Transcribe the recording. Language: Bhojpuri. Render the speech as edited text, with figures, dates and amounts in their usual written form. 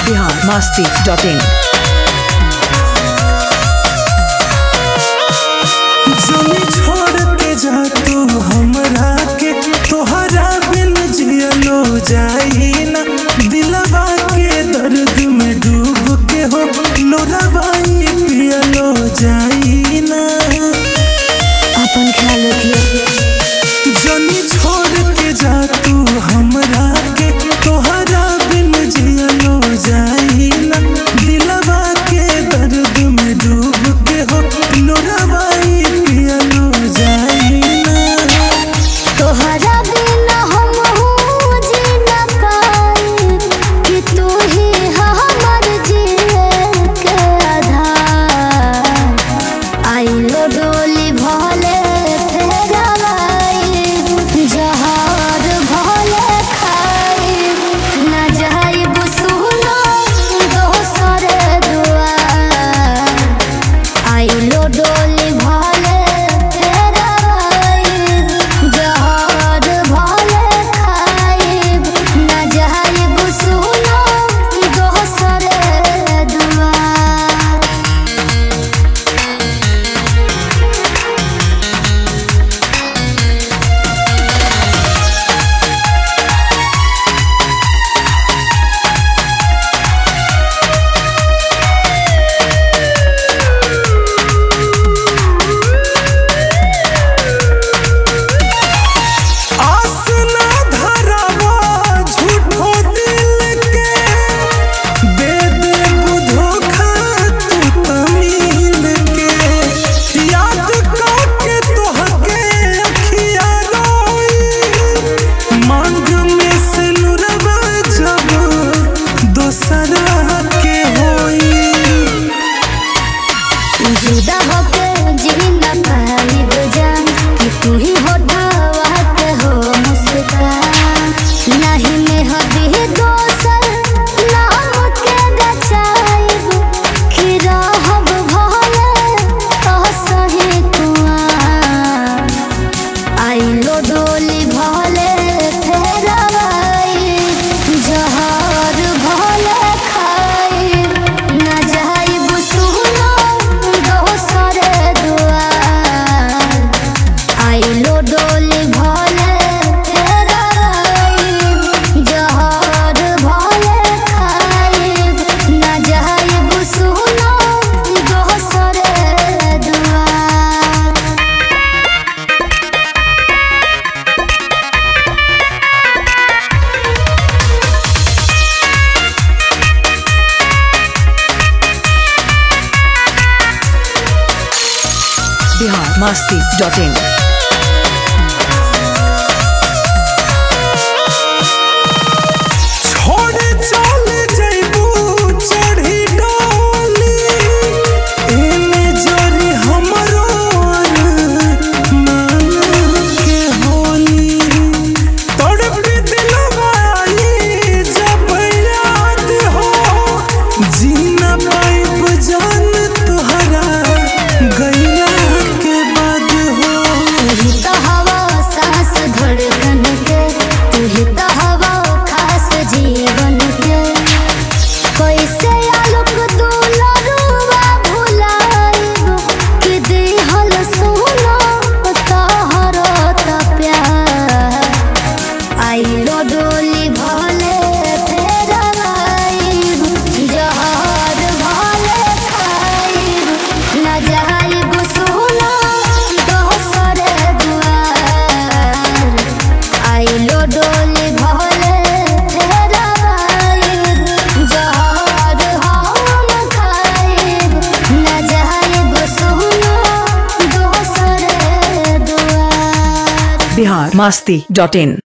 biharmasti.in जमी छोड़ के जा तू हमरा के तोहरा बिन जियलो जाई ना दिलवा के दर्द में डूब के हो लोराबाई पियलो जाई ना अपन ख्याल रखिए। जमी छोड़ के जा तू हमरा के तोहरा बिन जियलो जाई ना दिलवा के दर्द में डूब के हो लोराबाई biharmasti.in biharmasti.in